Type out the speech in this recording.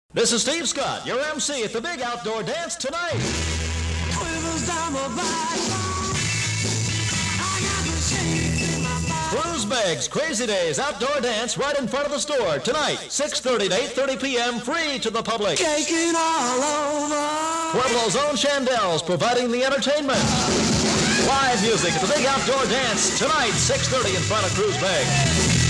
This is Steve Scott, your MC at the big outdoor dance tonight. Cruise Bags Crazy Days outdoor dance right in front of the store tonight, 6:30 to 8:30 p.m. free to the public. Caking all over. Pueblo's own Chandels providing the entertainment. Live music at the big outdoor dance tonight, 6:30 in front of Cruise Bags.